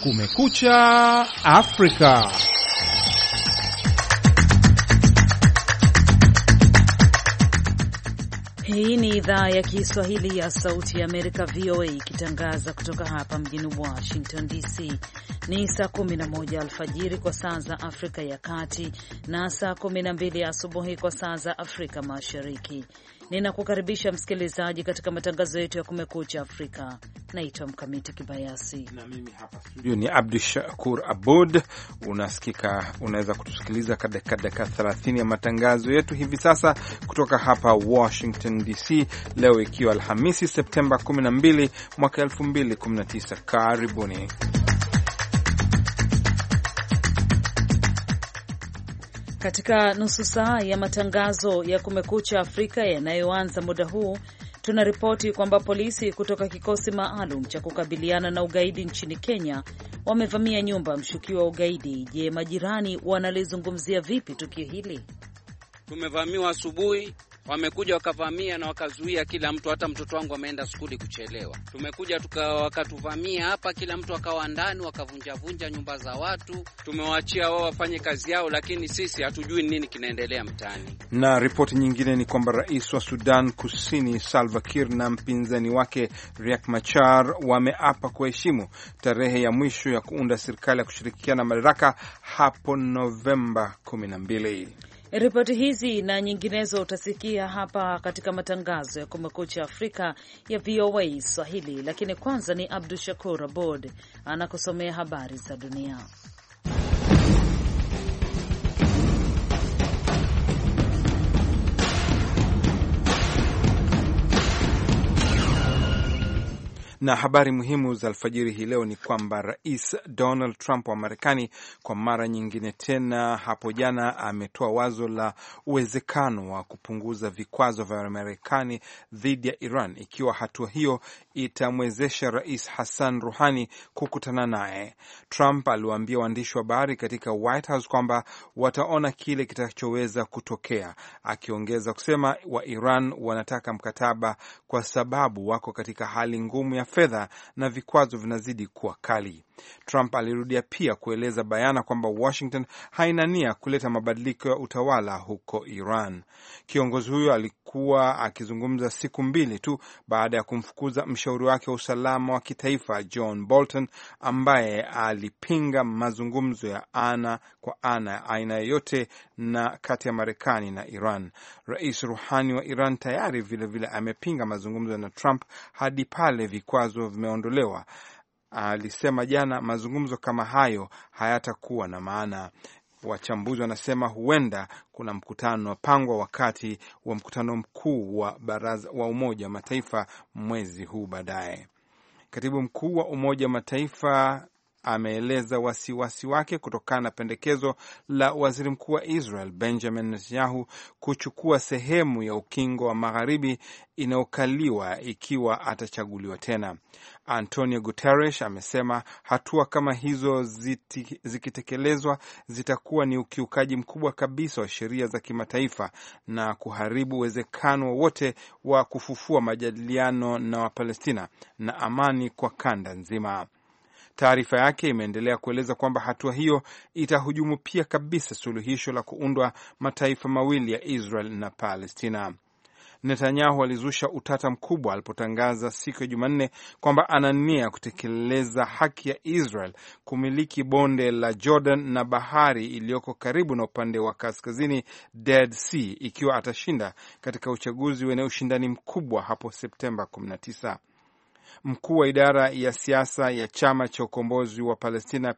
Kumekucha Afrika. Hii ni idhaa ya Kiswahili ya Sauti ya Amerika, VOA, ikitangaza kutoka hapa mjini Washington DC. Ni saa 11 alfajiri kwa saa za Afrika ya Kati na saa 12 asubuhi kwa saa za Afrika Mashariki. Ninakukaribisha msikilizaji katika matangazo yetu ya Kumekucha Afrika. Naitwa Mkamiti Kibayasi na mimi hapa studio ni Abdu Shakur Abud. Unaweza kutusikiliza katika dakika 30 ya matangazo yetu hivi sasa kutoka hapa Washington DC, leo ikiwa Alhamisi Septemba 12 mwaka 2019. Karibuni. Katika nusu saa ya matangazo ya Kumekucha Afrika yanayoanza muda huu, tuna ripoti kwamba polisi kutoka kikosi maalum cha kukabiliana na ugaidi nchini Kenya wamevamia nyumba ya mshukiwa wa ugaidi. Je, majirani wanalizungumzia vipi tukio hili? Tumevamiwa asubuhi, wamekuja wakavamia na wakazuia kila mtu, hata mtoto wangu ameenda skuli kuchelewa. Tumekuja wakatuvamia hapa, kila mtu akawa ndani, wakavunjavunja nyumba za watu. Tumewaachia wao wafanye kazi yao, lakini sisi hatujui nini kinaendelea mtaani. Na ripoti nyingine ni kwamba rais wa Sudan Kusini Salva Kiir na mpinzani wake Riek Machar wameapa kuheshimu tarehe ya mwisho ya kuunda serikali ya kushirikiana madaraka hapo Novemba 12. Ripoti hizi na nyinginezo utasikia hapa katika matangazo ya Kumekucha Afrika ya VOA Swahili, lakini kwanza ni Abdu Shakur Abod anakusomea habari za dunia. Na habari muhimu za alfajiri hii leo ni kwamba Rais Donald Trump wa Marekani kwa mara nyingine tena hapo jana ametoa wazo la uwezekano wa kupunguza vikwazo vya Marekani dhidi ya Iran ikiwa hatua hiyo itamwezesha Rais Hassan Rouhani kukutana naye. Trump aliwaambia waandishi wa habari katika White House kwamba wataona kile kitachoweza kutokea, akiongeza kusema wa Iran wanataka mkataba kwa sababu wako katika hali ngumu ya fedha na vikwazo vinazidi kuwa kali. Trump alirudia pia kueleza bayana kwamba Washington haina nia kuleta mabadiliko ya utawala huko Iran. Kiongozi huyo alikuwa akizungumza siku mbili tu baada ya kumfukuza mshauri wake wa usalama wa kitaifa John Bolton, ambaye alipinga mazungumzo ya ana kwa ana aina yoyote na kati ya Marekani na Iran. Rais Rouhani wa Iran tayari vilevile amepinga mazungumzo na Trump hadi pale vikwazo vimeondolewa. Alisema jana mazungumzo kama hayo hayatakuwa na maana. Wachambuzi wanasema huenda kuna mkutano wapangwa wakati wa mkutano mkuu wa baraza wa Umoja wa Mataifa mwezi huu baadaye. Katibu mkuu wa Umoja wa Mataifa ameeleza wasiwasi wake kutokana na pendekezo la waziri mkuu wa Israel Benjamin Netanyahu kuchukua sehemu ya ukingo wa magharibi inayokaliwa ikiwa atachaguliwa tena. Antonio Guterres amesema hatua kama hizo zikitekelezwa zitakuwa ni ukiukaji mkubwa kabisa wa sheria za kimataifa na kuharibu uwezekano wowote wa kufufua majadiliano na Wapalestina na amani kwa kanda nzima. Taarifa yake imeendelea kueleza kwamba hatua hiyo itahujumu pia kabisa suluhisho la kuundwa mataifa mawili ya Israel na Palestina. Netanyahu alizusha utata mkubwa alipotangaza siku ya Jumanne kwamba ana nia kutekeleza haki ya Israel kumiliki bonde la Jordan na bahari iliyoko karibu na upande wa kaskazini Dead Sea ikiwa atashinda katika uchaguzi wenye ushindani mkubwa hapo Septemba 19. Mkuu wa idara ya siasa ya chama cha ukombozi wa Palestina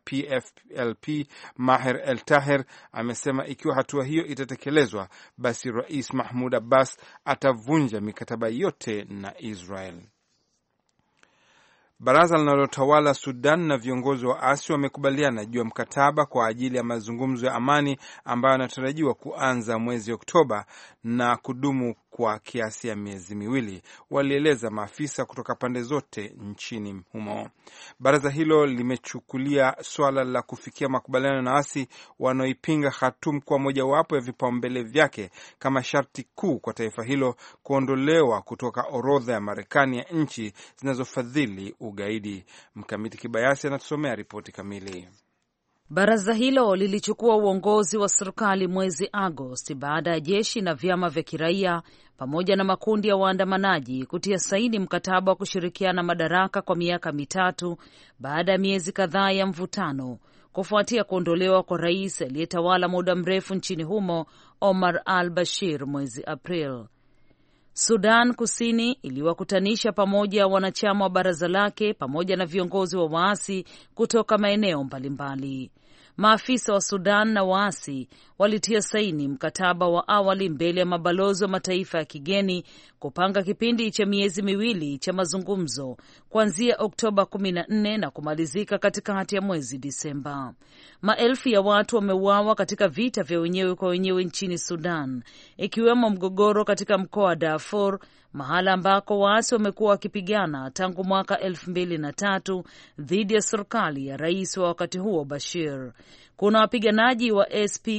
PFLP Maher El Taher amesema ikiwa hatua hiyo itatekelezwa, basi Rais Mahmoud Abbas atavunja mikataba yote na Israel. Baraza linalotawala Sudan na viongozi wa asi wamekubaliana juu ya mkataba kwa ajili ya mazungumzo ya amani ambayo yanatarajiwa kuanza mwezi Oktoba na kudumu kwa kiasi ya miezi miwili, walieleza maafisa kutoka pande zote nchini humo. Baraza hilo limechukulia swala la kufikia makubaliano na asi wanaoipinga Khartoum kwa mojawapo ya vipaumbele vyake kama sharti kuu kwa taifa hilo kuondolewa kutoka orodha ya Marekani ya nchi zinazofadhili ugaidi. Mkamiti Kibayasi anatusomea ripoti kamili. Baraza hilo lilichukua uongozi wa serikali mwezi Agosti baada ya jeshi na vyama vya kiraia pamoja na makundi ya waandamanaji kutia saini mkataba wa kushirikiana madaraka kwa miaka mitatu baada ya miezi kadhaa ya mvutano kufuatia kuondolewa kwa rais aliyetawala muda mrefu nchini humo Omar al-Bashir mwezi April. Sudan Kusini iliwakutanisha pamoja wanachama wa baraza lake pamoja na viongozi wa waasi kutoka maeneo mbalimbali. Maafisa wa Sudan na waasi walitia saini mkataba wa awali mbele ya mabalozi wa mataifa ya kigeni kupanga kipindi cha miezi miwili cha mazungumzo kuanzia Oktoba 14 na kumalizika katikati ya mwezi Disemba. Maelfu ya watu wameuawa katika vita vya wenyewe kwa wenyewe nchini Sudan, ikiwemo mgogoro katika mkoa wa Darfur, mahala ambako waasi wamekuwa wakipigana tangu mwaka 2003 dhidi ya serikali ya rais wa wakati huo Bashir. Kuna wapiganaji wa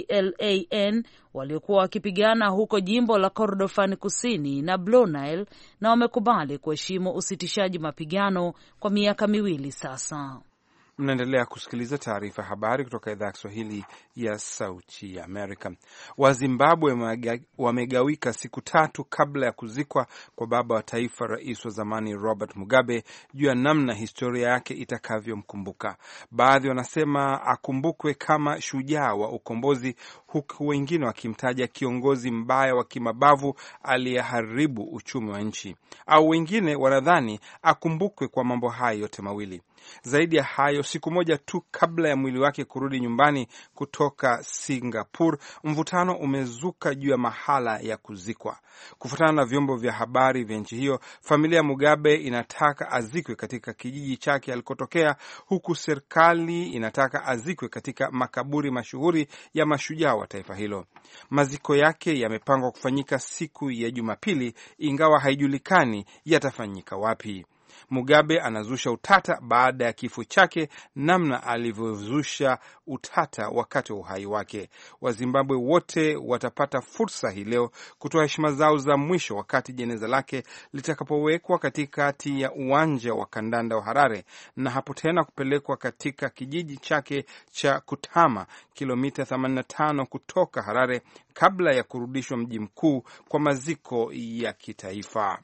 SPLAN waliokuwa wakipigana huko jimbo la Kordofan Kusini na Blue Nile na wamekubali kuheshimu usitishaji mapigano kwa miaka miwili sasa. Mnaendelea kusikiliza taarifa habari kutoka idhaa ya Kiswahili ya Sauti ya Amerika. Wazimbabwe wamegawika siku tatu kabla ya kuzikwa kwa baba wa taifa, rais wa zamani Robert Mugabe, juu ya namna historia yake itakavyomkumbuka. Baadhi wanasema akumbukwe kama shujaa wa ukombozi, huku wengine wakimtaja kiongozi mbaya wa kimabavu aliyeharibu uchumi wa nchi, au wengine wanadhani akumbukwe kwa mambo hayo yote mawili. Zaidi ya hayo, siku moja tu kabla ya mwili wake kurudi nyumbani kutoka Singapore, mvutano umezuka juu ya mahala ya kuzikwa. Kufuatana na vyombo vya habari vya nchi hiyo, familia ya Mugabe inataka azikwe katika kijiji chake alikotokea, huku serikali inataka azikwe katika makaburi mashuhuri ya mashujaa wa taifa hilo. Maziko yake yamepangwa kufanyika siku ya Jumapili, ingawa haijulikani yatafanyika wapi. Mugabe anazusha utata baada ya kifo chake, namna alivyozusha utata wakati wa uhai wake. Wazimbabwe wote watapata fursa hii leo kutoa heshima zao za mwisho wakati jeneza lake litakapowekwa katikati ya uwanja wa kandanda wa Harare, na hapo tena kupelekwa katika kijiji chake cha Kutama, kilomita 85 kutoka Harare, kabla ya kurudishwa mji mkuu kwa maziko ya kitaifa.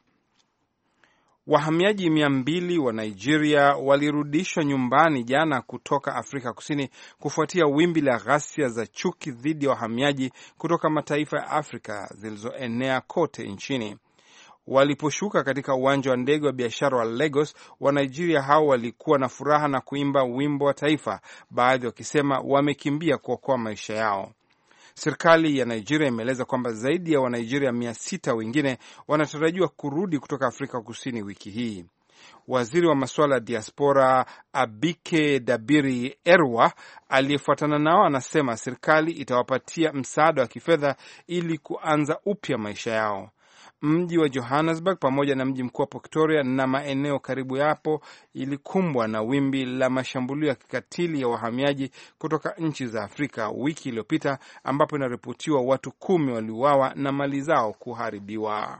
Wahamiaji 200 wa Nigeria walirudishwa nyumbani jana kutoka Afrika Kusini kufuatia wimbi la ghasia za chuki dhidi ya wahamiaji kutoka mataifa ya Afrika zilizoenea kote nchini. Waliposhuka katika uwanja wa ndege wa biashara wa Lagos, wa Nigeria hao walikuwa na furaha na kuimba wimbo wa taifa, baadhi wakisema wamekimbia kuokoa maisha yao. Serikali ya Nigeria imeeleza kwamba zaidi ya Wanigeria 600 wengine wanatarajiwa kurudi kutoka Afrika Kusini wiki hii. Waziri wa masuala ya diaspora Abike Dabiri Erwa aliyefuatana nao anasema serikali itawapatia msaada wa kifedha ili kuanza upya maisha yao. Mji wa Johannesburg pamoja na mji mkuu wa Pretoria na maeneo karibu yapo ilikumbwa na wimbi la mashambulio ya kikatili ya wahamiaji kutoka nchi za Afrika wiki iliyopita, ambapo inaripotiwa watu 10 waliuawa na mali zao kuharibiwa.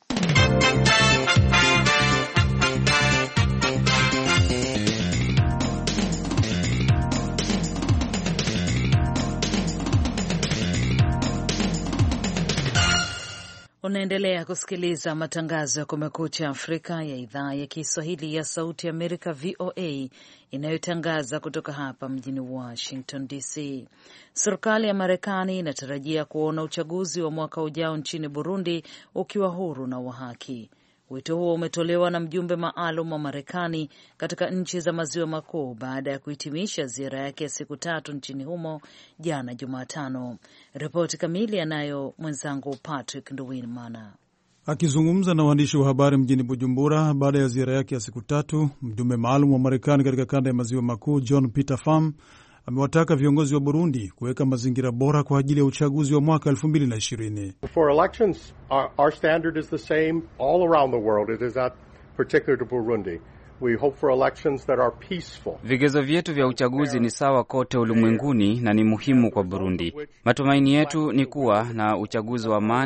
Unaendelea kusikiliza matangazo ya Kumekucha Afrika ya idhaa ya Kiswahili ya Sauti ya Amerika, VOA, inayotangaza kutoka hapa mjini Washington DC. Serikali ya Marekani inatarajia kuona uchaguzi wa mwaka ujao nchini Burundi ukiwa huru na wa haki. Wito huo umetolewa na mjumbe maalum wa Marekani katika nchi za maziwa makuu baada ya kuhitimisha ziara yake ya siku 3 nchini humo jana Jumatano. Ripoti kamili anayo mwenzangu Patrick Nduwimana. Akizungumza na waandishi wa habari mjini Bujumbura baada ya ziara yake ya siku 3, mjumbe maalum wa Marekani katika kanda ya maziwa makuu John Peter Pham amewataka viongozi wa Burundi kuweka mazingira bora kwa ajili ya uchaguzi wa mwaka 2020. For elections, our standard is the same all around the world. It is not particular to Burundi. We hope for elections that are peaceful. Vigezo vyetu vya uchaguzi ni sawa kote ulimwenguni na ni muhimu kwa Burundi. Matumaini yetu ni kuwa na uchaguzi wa amani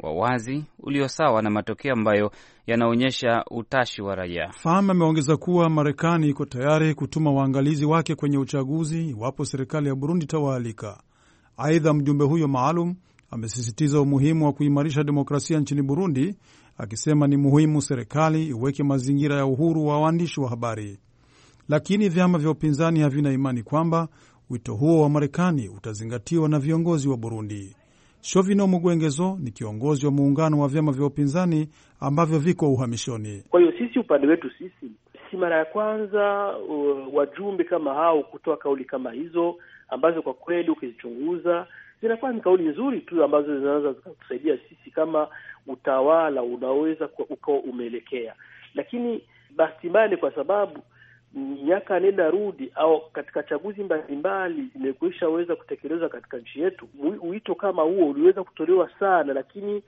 wa wazi, ulio sawa na matokeo ambayo yanaonyesha utashi wa raia. Pham ameongeza kuwa Marekani iko tayari kutuma waangalizi wake kwenye uchaguzi iwapo serikali ya Burundi itawaalika. Aidha, mjumbe huyo maalum amesisitiza umuhimu wa kuimarisha demokrasia nchini Burundi, akisema ni muhimu serikali iweke mazingira ya uhuru wa waandishi wa habari. Lakini vyama vya upinzani havina imani kwamba wito huo wa Marekani utazingatiwa na viongozi wa Burundi. Shovino Mugwengezo ni kiongozi wa muungano wa vyama vya upinzani ambavyo viko uhamishoni. Kwa hiyo sisi, upande wetu sisi, si mara ya kwanza wajumbe kama hao kutoa kauli kama hizo, ambazo kwa kweli ukizichunguza zinakuwa ni kauli nzuri tu ambazo zinaweza kutusaidia sisi kama utawala unaweza uko umeelekea. Lakini basi mbali, kwa sababu miaka nenda rudi au katika chaguzi mbalimbali zimekwisha weza kutekelezwa katika nchi yetu, wito kama huo uliweza kutolewa sana, lakini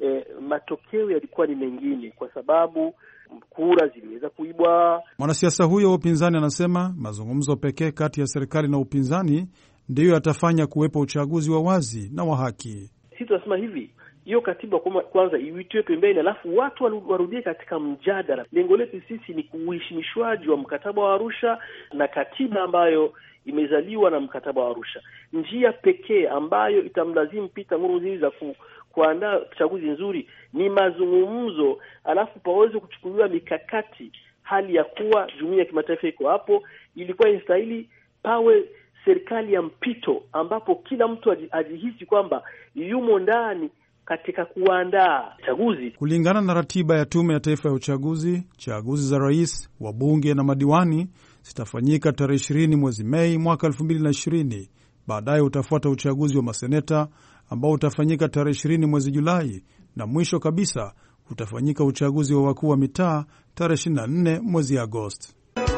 matokeo yalikuwa ni mengine kwa sababu kura ziliweza kuibwa. Mwanasiasa huyo wa upinzani anasema mazungumzo pekee kati ya serikali na upinzani ndiyo yatafanya kuwepo uchaguzi wa wazi na wa haki. Sisi tunasema hivi, hiyo katiba kwanza iwitiwe pembeni, alafu watu warudie katika mjadala. Lengo letu sisi ni kuheshimishwaji wa mkataba wa Arusha na katiba ambayo imezaliwa na mkataba wa Arusha. Njia pekee ambayo itamlazimu Peter Nkurunziza kuandaa chaguzi nzuri ni mazungumzo, alafu paweze kuchukuliwa mikakati, hali ya kuwa jumuiya ya kimataifa iko hapo. Ilikuwa inastahili pawe serikali ya mpito ambapo kila mtu ajihisi kwamba yumo ndani katika kuandaa chaguzi. Kulingana na ratiba ya Tume ya Taifa ya Uchaguzi, chaguzi za rais, wabunge na madiwani zitafanyika tarehe 20 mwezi Mei mwaka 2020. Baadaye utafuata uchaguzi wa maseneta ambao utafanyika tarehe 20 mwezi Julai, na mwisho kabisa utafanyika uchaguzi wa wakuu wa mitaa tarehe 24 mwezi Agosti.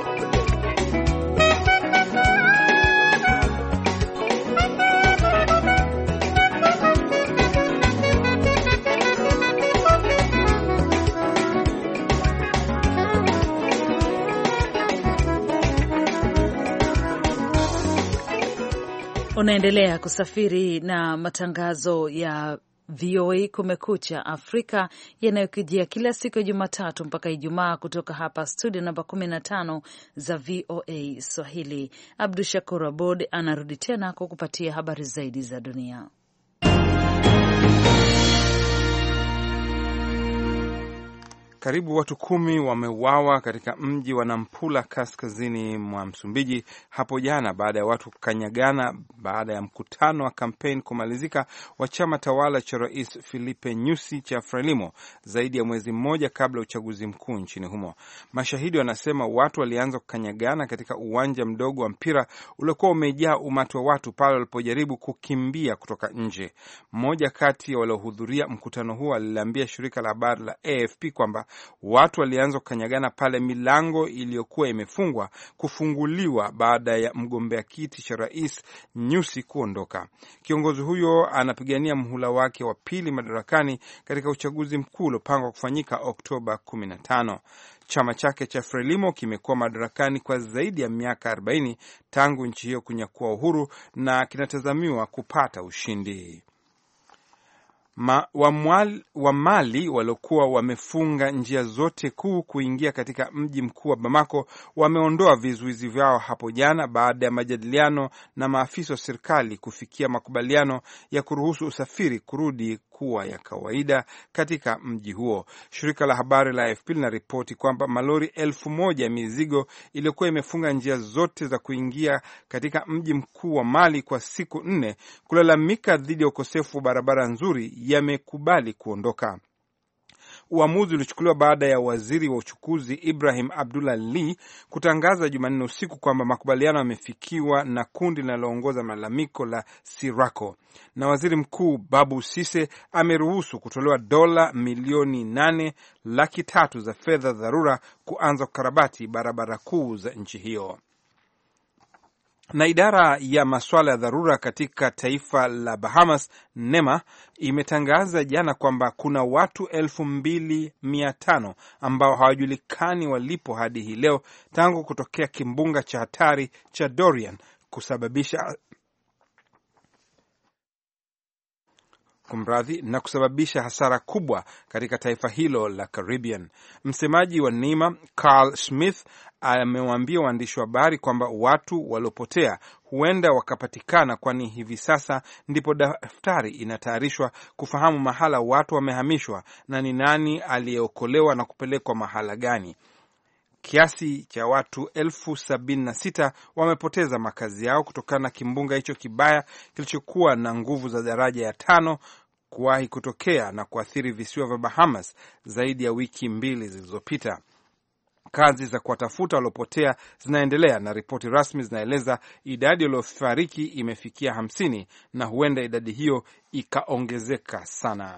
Unaendelea kusafiri na matangazo ya VOA Kumekucha Afrika yanayokujia kila siku ya Jumatatu mpaka Ijumaa kutoka hapa studio namba 15 za VOA Swahili. Abdu Shakur Abod anarudi tena kwa kupatia habari zaidi za dunia. Karibu watu 10 wameuawa katika mji wa Nampula kaskazini mwa Msumbiji hapo jana baada ya watu kukanyagana baada ya mkutano wa kampeni kumalizika wa chama tawala cha Rais Filipe Nyusi cha Frelimo zaidi ya mwezi mmoja kabla ya uchaguzi mkuu nchini humo. Mashahidi wanasema watu walianza kukanyagana katika uwanja mdogo wa mpira uliokuwa umejaa umati wa watu pale walipojaribu kukimbia kutoka nje. Mmoja kati ya waliohudhuria mkutano huo aliambia shirika la habari la AFP kwamba watu walianza kukanyagana pale milango iliyokuwa imefungwa kufunguliwa baada ya mgombea kiti cha rais Nyusi kuondoka. Kiongozi huyo anapigania mhula wake wa pili madarakani katika uchaguzi mkuu uliopangwa kufanyika Oktoba 15. Chama chake cha Frelimo kimekuwa madarakani kwa zaidi ya miaka 40 tangu nchi hiyo kunyakua uhuru na kinatazamiwa kupata ushindi. wa Mali waliokuwa wamefunga njia zote kuu kuingia katika mji mkuu wa Bamako wameondoa vizuizi vyao hapo jana baada ya majadiliano na maafisa wa serikali kufikia makubaliano ya kuruhusu usafiri kurudi kuwa ya kawaida katika mji huo. Shirika la habari la AFP linaripoti kwamba malori 1,000 ya mizigo iliyokuwa imefunga njia zote za kuingia katika mji mkuu wa Mali kwa siku 4 kulalamika dhidi ya ukosefu wa barabara nzuri yamekubali kuondoka. Uamuzi ulichukuliwa baada ya waziri wa uchukuzi Ibrahim Abdullah Lee kutangaza Jumanne usiku kwamba makubaliano yamefikiwa na kundi linaloongoza malalamiko la Sirako, na waziri mkuu Babu Sise ameruhusu kutolewa dola milioni 8.3 za fedha dharura kuanza kukarabati barabara kuu za nchi hiyo. Na idara ya masuala ya dharura katika taifa la Bahamas, NEMA, imetangaza jana kwamba kuna watu 2,500 ambao hawajulikani walipo hadi hii leo tangu kutokea kimbunga cha hatari cha Dorian kusababisha na kusababisha hasara kubwa katika taifa hilo la Caribbean. Msemaji wa NEMA Carl Smith amewaambia waandishi wa habari kwamba watu waliopotea huenda wakapatikana, kwani hivi sasa ndipo daftari inatayarishwa kufahamu mahala watu wamehamishwa na ni nani aliyeokolewa na kupelekwa mahala gani. Kiasi cha watu 76,000 wamepoteza makazi yao kutokana na kimbunga hicho kibaya kilichokuwa na nguvu za daraja ya 5 kuwahi kutokea na kuathiri visiwa vya Bahamas zaidi ya wiki 2 zilizopita. Kazi za kuwatafuta waliopotea zinaendelea na ripoti rasmi zinaeleza idadi waliofariki imefikia 50 na huenda idadi hiyo ikaongezeka sana.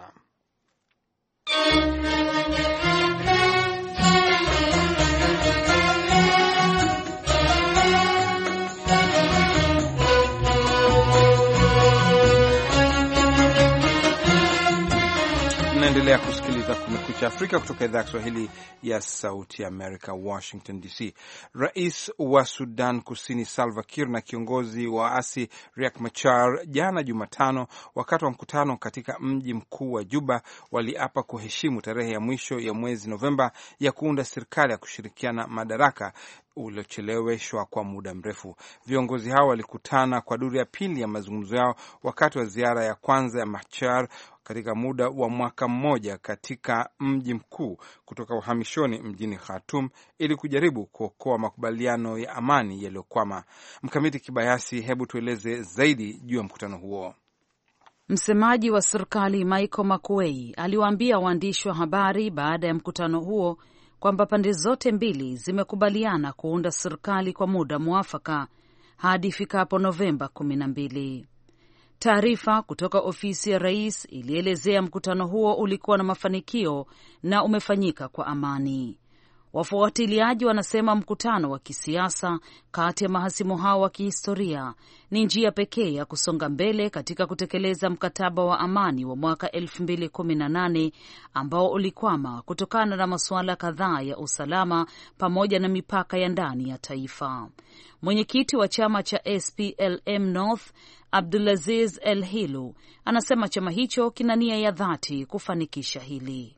Naendelea kusikiliza Kumekucha Afrika kutoka idhaa ya Kiswahili ya Sauti ya Amerika, Washington DC. Rais wa Sudan Kusini Salva Kiir na kiongozi wa waasi Riek Machar jana Jumatano, wakati wa mkutano katika mji mkuu wa Juba, waliapa kuheshimu tarehe ya mwisho ya mwezi Novemba ya kuunda serikali ya kushirikiana madaraka uliocheleweshwa kwa muda mrefu. Viongozi hao walikutana kwa duru ya pili ya mazungumzo yao wakati wa ziara ya kwanza ya Machar katika muda wa mwaka mmoja katika mji mkuu kutoka uhamishoni mjini Khartoum ili kujaribu kuokoa makubaliano ya amani yaliyokwama. Mkamiti Kibayasi, hebu tueleze zaidi juu ya mkutano huo. Msemaji wa serikali Michael Makuei aliwaambia waandishi wa habari baada ya mkutano huo kwamba pande zote mbili zimekubaliana kuunda serikali kwa muda mwafaka hadi ifikapo Novemba 12. Taarifa kutoka ofisi ya rais ilielezea mkutano huo ulikuwa na mafanikio na umefanyika kwa amani. Wafuatiliaji wanasema mkutano wa kisiasa kati ya mahasimu hao wa kihistoria ni njia pekee ya kusonga mbele katika kutekeleza mkataba wa amani wa mwaka 2018 ambao ulikwama kutokana na masuala kadhaa ya usalama pamoja na mipaka ya ndani ya taifa. Mwenyekiti wa chama cha SPLM North Abdulaziz El Hilu anasema chama hicho kina nia ya dhati kufanikisha hili.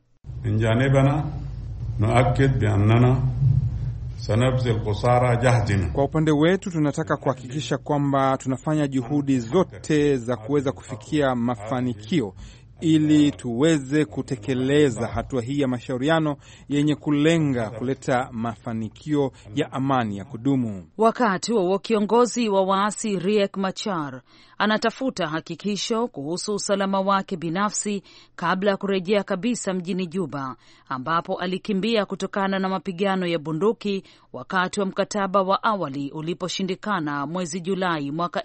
Kwa upande wetu tunataka kuhakikisha kwamba tunafanya juhudi zote za kuweza kufikia mafanikio ili tuweze kutekeleza hatua hii ya mashauriano yenye kulenga kuleta mafanikio ya amani ya kudumu. Wakati huo kiongozi wa waasi Riek Machar anatafuta hakikisho kuhusu usalama wake binafsi kabla ya kurejea kabisa mjini Juba, ambapo alikimbia kutokana na mapigano ya bunduki wakati wa mkataba wa awali uliposhindikana mwezi Julai mwaka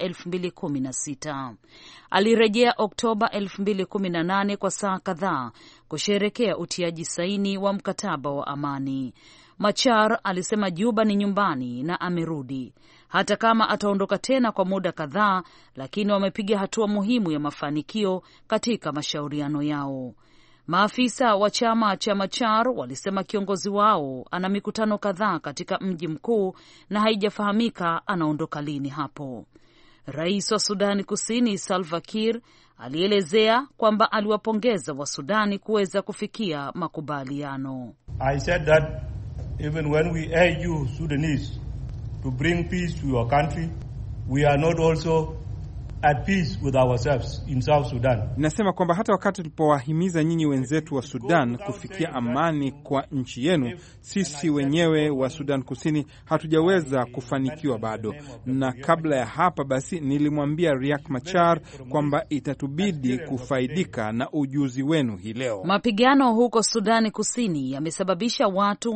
2016. Alirejea Oktoba 2018 kwa saa kadhaa kusherekea utiaji saini wa mkataba wa amani. Machar alisema Juba ni nyumbani na amerudi. Hata kama ataondoka tena kwa muda kadhaa, lakini wamepiga hatua muhimu ya mafanikio katika mashauriano yao. Maafisa wa chama cha Machar walisema kiongozi wao ana mikutano kadhaa katika mji mkuu na haijafahamika anaondoka lini hapo. Rais wa Sudani Kusini Salva Kiir alielezea kwamba aliwapongeza wa Sudani kuweza kufikia makubaliano. I said that even when we urge you Sudanese to bring peace to your country, we are not also at peace with ourselves in South Sudan. Nasema kwamba hata wakati tulipowahimiza nyinyi wenzetu wa Sudan kufikia amani kwa nchi yenu, sisi wenyewe wa Sudan Kusini hatujaweza kufanikiwa bado. Na kabla ya hapa basi nilimwambia Riek Machar kwamba itatubidi kufaidika na ujuzi wenu hii leo. Mapigano huko Sudani Kusini yamesababisha watu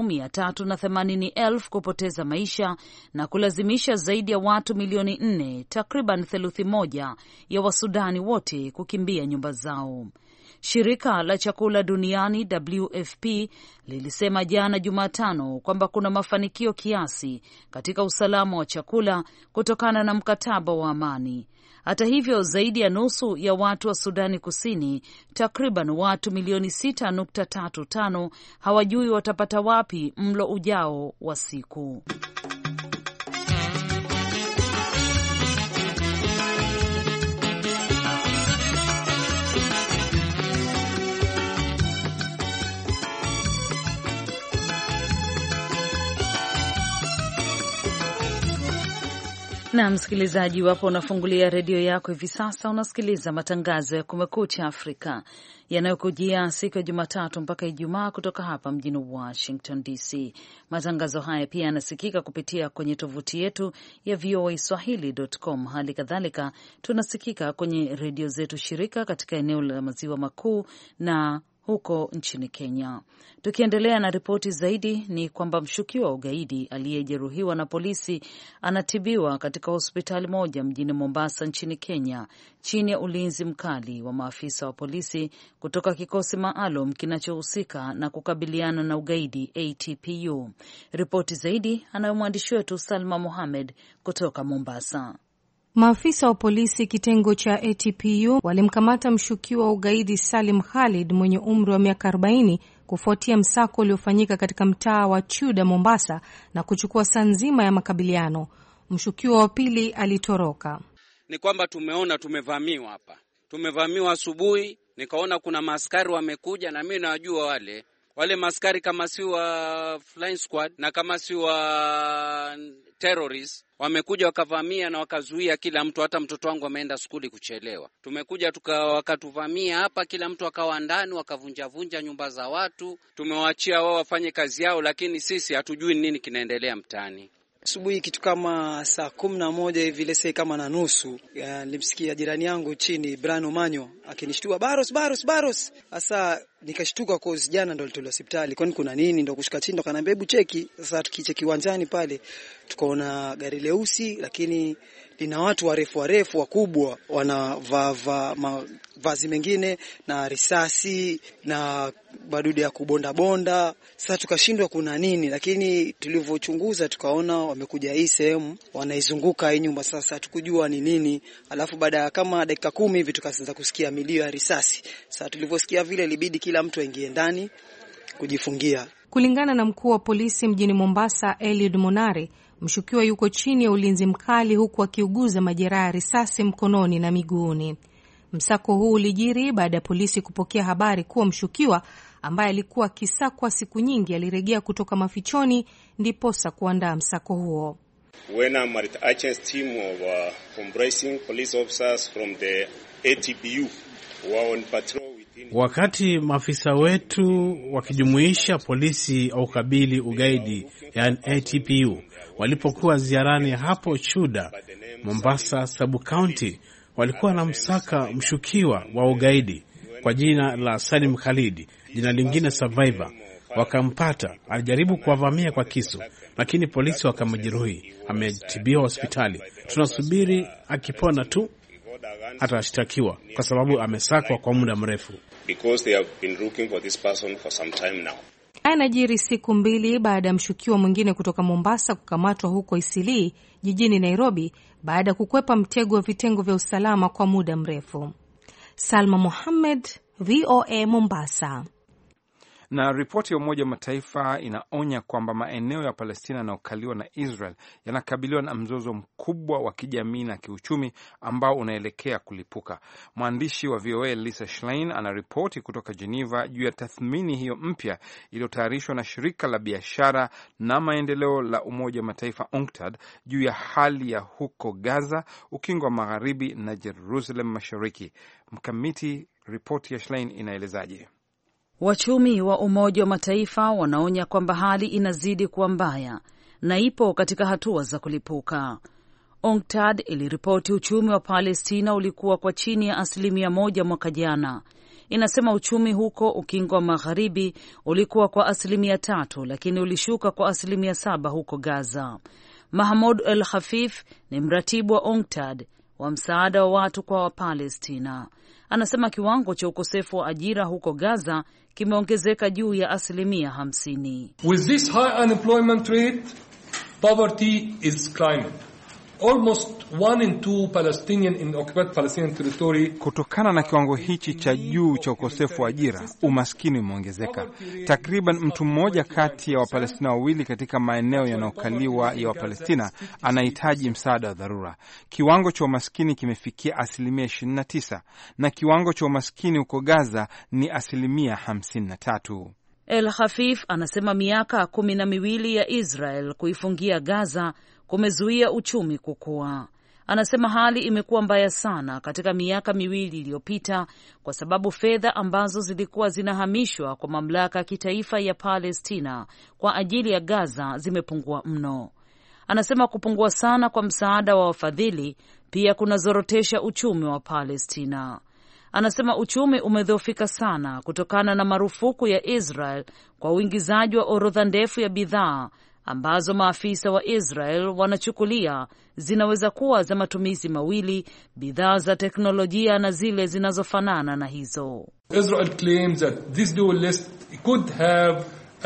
380,000 kupoteza maisha na kulazimisha zaidi ya watu milioni 4, takriban theluthi moja ya Wasudani wote kukimbia nyumba zao. Shirika la chakula duniani WFP lilisema jana Jumatano kwamba kuna mafanikio kiasi katika usalama wa chakula kutokana na mkataba wa amani. Hata hivyo, zaidi ya nusu ya watu wa Sudani Kusini, takriban watu milioni 6.35 hawajui watapata wapi mlo ujao wa siku. Na msikilizaji, wapo unafungulia redio yako hivi sasa, unasikiliza matangazo ya Kumekucha Afrika yanayokujia siku ya Jumatatu mpaka Ijumaa kutoka hapa mjini Washington DC. Matangazo haya pia yanasikika kupitia kwenye tovuti yetu ya voaswahili.com. Hali kadhalika tunasikika kwenye redio zetu shirika katika eneo la Maziwa Makuu na huko nchini Kenya. Tukiendelea na ripoti zaidi, ni kwamba mshukiwa wa ugaidi aliyejeruhiwa na polisi anatibiwa katika hospitali moja mjini Mombasa nchini Kenya chini ya ulinzi mkali wa maafisa wa polisi kutoka kikosi maalum kinachohusika na kukabiliana na ugaidi ATPU. Ripoti zaidi anayo mwandishi wetu Salma Mohamed kutoka Mombasa. Maafisa wa polisi kitengo cha ATPU walimkamata mshukiwa wa ugaidi Salim Khalid mwenye umri wa miaka 40 kufuatia msako uliofanyika katika mtaa wa Chuda Mombasa na kuchukua saa nzima ya makabiliano. Mshukiwa wa pili alitoroka. Ni kwamba tumevamiwa hapa. Tumevamiwa asubuhi, nikaona kuna maaskari wamekuja na mimi najua wale maaskari kama si wa flying squad na kama si wa terrorists wamekuja wakavamia na wakazuia kila mtu, hata mtoto wangu ameenda skuli kuchelewa. Tumekuja wakatuvamia hapa, kila mtu akawa ndani, wakavunja nyumba za watu. Tumewaachia wao wafanye kazi yao, lakini sisi hatujui nini kinaendelea mtaani. Asubuhi kitu kama saa 11 hivi lese kama na nusu, nilimsikia jirani yangu chini Brano Manyo akinishtua, Baros. Sasa nikashtuka kwa jana ndo tulitolewa hospitali. Kwani kuna nini? Ndo kushika chini ndo kanambia hebu cheki. Sasa tukicheki uwanjani pale tukaona gari leusi lakini lina watu warefu wakubwa wanavaa mavazi mengine na risasi na badude ya kubonda. Sasa tukashindwa kuna nini, lakini tulivyochunguza tukaona wamekuja hii sehemu wanaizunguka hii nyumba. Sasa tukujua ni nini, alafu baada ya kama dakika 10 hivi tukaanza kusikia milio ya risasi. Sasa tulivyosikia vile ilibidi kila mtu aingie ndani kujifungia. Kulingana na mkuu wa polisi mjini Mombasa Eliud Monare, mshukiwa yuko chini ya ulinzi mkali huku akiuguza majeraha ya risasi mkononi na miguuni. Msako huu ulijiri baada ya polisi kupokea habari kuwa mshukiwa ambaye alikuwa akisakwa siku nyingi alirejea kutoka mafichoni, ndiposa kuandaa msako huo. When I'm at Agents team of comprising police officers from the ATPU were on patrol. Wakati maafisa wetu wakijumuisha polisi au kabili ugaidi yani ATPU walipokuwa ziarani hapo Chuda, Mombasa Sub County, walikuwa na msaka mshukiwa wa ugaidi kwa jina la Salim Khalid, jina lingine Survivor. Wakampata, alijaribu kuwavamia kwa kisu, lakini polisi wakamjeruhi. Ametibiwa hospitali. Tunasubiri akipona tu atashtakiwa kwa sababu amesakwa kwa muda mrefu. Because they have been looking for this person for some time now. Anajiri siku 2 baada ya mshukiwa mwingine kutoka Mombasa kukamatwa huko Isilii jijini Nairobi baada ya kukwepa mtego wa vitengo vya usalama kwa muda mrefu. Salma Mohamed, VOA Mombasa. Na ripoti ya Umoja wa Mataifa inaonya kwamba maeneo ya Palestina yanayokaliwa na Israel yanakabiliwa na mzozo mkubwa wa kijamii na kiuchumi ambao unaelekea kulipuka. Mwandishi wa VOA Lisa Schlein anaripoti kutoka Geneva juu ya tathmini hiyo mpya iliyotayarishwa na shirika la biashara na maendeleo la Umoja wa Mataifa UNCTAD juu ya hali ya huko Gaza, Ukingo wa Magharibi na Jerusalem Mashariki. Mkamiti, ripoti ya Schlein inaelezaje? Wachumi wa Umoja wa Mataifa wanaonya kwamba hali inazidi kuwa mbaya na ipo katika hatua za kulipuka. UNCTAD iliripoti uchumi wa Palestina ulikuwa kwa chini ya 1% mwaka jana. Inasema uchumi huko Ukingo wa Magharibi ulikuwa kwa 3%, lakini ulishuka kwa 7% huko Gaza. Mahmoud El Khafif ni mratibu wa UNCTAD wa msaada wa watu kwa Wapalestina. Anasema kiwango cha ukosefu wa ajira huko Gaza kimeongezeka juu ya 50%. With this high unemployment rate, poverty is climbing. Almost 1 in 2 Palestinian in occupied Palestinian territory. Kutokana na kiwango hichi cha juu cha ukosefu wa ajira, umaskini umeongezeka. Takriban mtu mmoja kati ya Wapalestina 2 katika maeneo yanayokaliwa ya Wapalestina anahitaji msaada wa dharura. Kiwango cha umaskini kimefikia 29% na kiwango cha umaskini huko Gaza ni 53%. El Khafif anasema miaka 12 ya Israel kuifungia Gaza kumezuia uchumi kukua. Anasema hali imekuwa mbaya sana katika miaka miwili iliyopita kwa sababu fedha ambazo zilikuwa zinahamishwa kwa mamlaka ya kitaifa ya Palestina kwa ajili ya Gaza zimepungua mno. Anasema kupungua sana kwa msaada wa wafadhili pia kunazorotesha uchumi wa Palestina. Anasema uchumi umedhoofika sana kutokana na marufuku ya Israel kwa uingizaji wa orodha ndefu ya bidhaa ambazo maafisa wa Israel wanachukulia zinaweza kuwa za matumizi mawili, bidhaa za teknolojia na zile zinazofanana na hizo. Israel claims that this dual list could have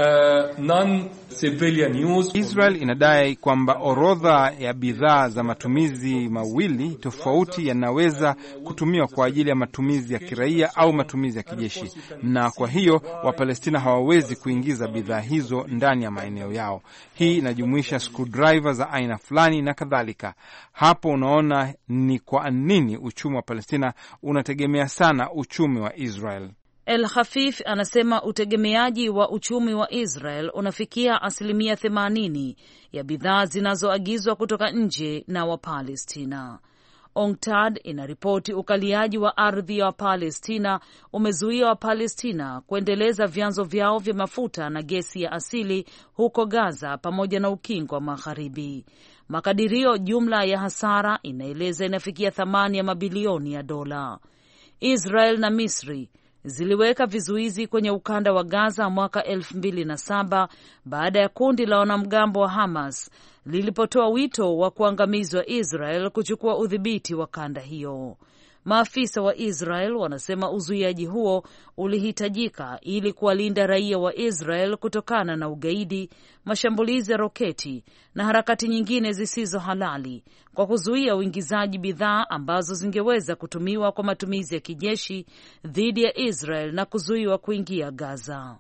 non-civilian use. Israel inadai kwamba orodha ya bidhaa za matumizi mawili tofauti yanaweza kutumiwa kwa ajili ya matumizi ya kiraia au matumizi ya kijeshi, na kwa hiyo Wapalestina hawawezi kuingiza bidhaa hizo ndani ya maeneo yao. Hii inajumuisha screwdriver za aina fulani na kadhalika. Hapo unaona ni kwa nini uchumi wa Palestina unategemea sana uchumi wa Israel. El Hafif anasema utegemeaji wa uchumi wa Israel unafikia 80% ya bidhaa zinazoagizwa kutoka nje na Wapalestina. UNCTAD inaripoti ukaliaji wa ardhi ya Wapalestina umezuia Wapalestina kuendeleza vyanzo vyao vya mafuta na gesi ya asili huko Gaza pamoja na ukingo wa Magharibi. Makadirio jumla ya hasara inaeleza inafikia thamani ya mabilioni ya dola. Israel na Misri ziliweka vizuizi kwenye ukanda wa Gaza mwaka 2007 baada ya kundi la wanamgambo wa Hamas lilipotoa wito wa kuangamizwa Israel kuchukua udhibiti wa kanda hiyo. Maafisa wa Israel wanasema uzuiaji huo ulihitajika ili kuwalinda raia wa Israel kutokana na ugaidi, mashambulizi ya roketi na harakati nyingine zisizo halali, kwa kuzuia uingizaji bidhaa ambazo zingeweza kutumiwa kwa matumizi ya kijeshi dhidi ya Israel na kuzuiwa kuingia Gaza.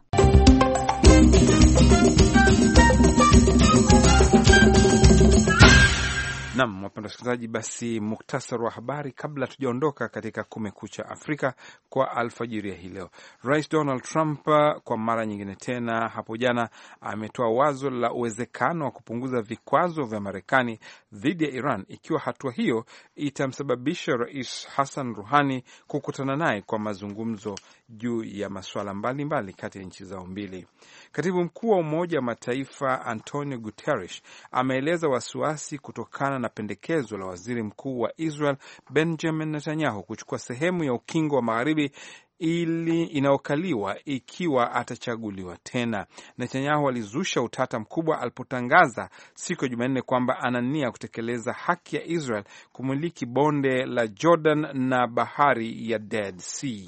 Naam, wapenda wasikilizaji, basi muktasari wa habari kabla tujaondoka katika Kumekucha Afrika kwa alfajiri ya hii leo. Rais Donald Trump kwa mara nyingine tena hapo jana ametoa wazo la uwezekano wa kupunguza vikwazo vya Marekani dhidi ya Iran ikiwa hatua hiyo itamsababisha Rais Hassan Rouhani kukutana naye kwa mazungumzo juu ya masuala mbalimbali kati ya nchi zao mbili. Katibu mkuu wa Umoja wa Mataifa Antonio Guterres ameeleza wasiwasi kutokana na pendekezo la waziri mkuu wa Israel Benjamin Netanyahu kuchukua sehemu ya ukingo wa Magharibi ili inaokaliwa ikiwa atachaguliwa tena. Netanyahu alizusha utata mkubwa alipotangaza siku ya Jumanne kwamba ana nia kutekeleza haki ya Israel kumiliki bonde la Jordan na bahari ya Dead Sea.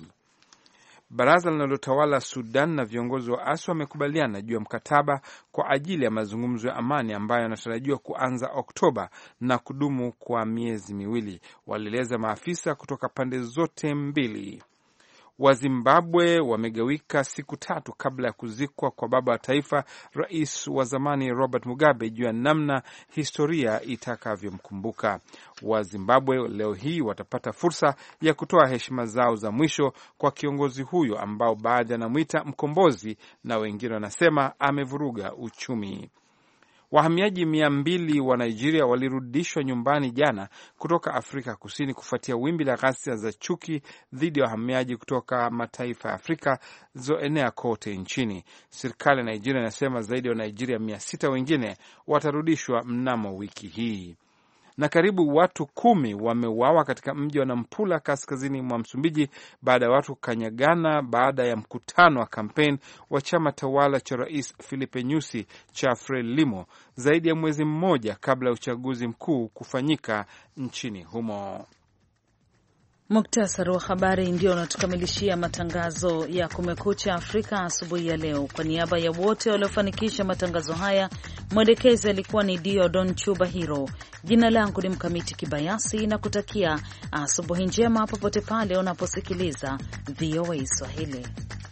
Baraza linalotawala Sudan na viongozi wa ASU wamekubaliana juu ya mkataba kwa ajili ya mazungumzo ya amani ambayo yanatarajiwa kuanza Oktoba na kudumu kwa miezi miwili, walieleza maafisa kutoka pande zote mbili. Wazimbabwe wamegawika siku tatu kabla ya kuzikwa kwa baba wa taifa, rais wa zamani Robert Mugabe, juu ya namna historia itakavyomkumbuka. Wazimbabwe leo hii watapata fursa ya kutoa heshima zao za mwisho kwa kiongozi huyo ambao baadhi anamwita mkombozi na wengine wanasema amevuruga uchumi. Wahamiaji 200 wa Nigeria walirudishwa nyumbani jana kutoka Afrika Kusini kufuatia wimbi la ghasia za chuki dhidi ya wahamiaji kutoka mataifa ya Afrika zilizoenea kote nchini. Serikali ya Nigeria inasema zaidi ya Nigeria 600 wengine watarudishwa mnamo wiki hii. Na karibu watu 10 wameuawa katika mji wa Nampula kaskazini mwa Msumbiji baada ya watu kukanyagana baada ya mkutano wa kampeni wa chama tawala cha Rais Filipe Nyusi cha Frelimo zaidi ya mwezi mmoja kabla ya uchaguzi mkuu kufanyika nchini humo. Muktasari wa habari ndio unatukamilishia matangazo ya Kumekucha Afrika asubuhi ya leo. Kwa niaba ya wote waliofanikisha matangazo haya, mwelekezi alikuwa ni Diodon Chubahiro. Jina langu ni Mkamiti Kibayasi na kutakia asubuhi njema popote pale unaposikiliza VOA Swahili.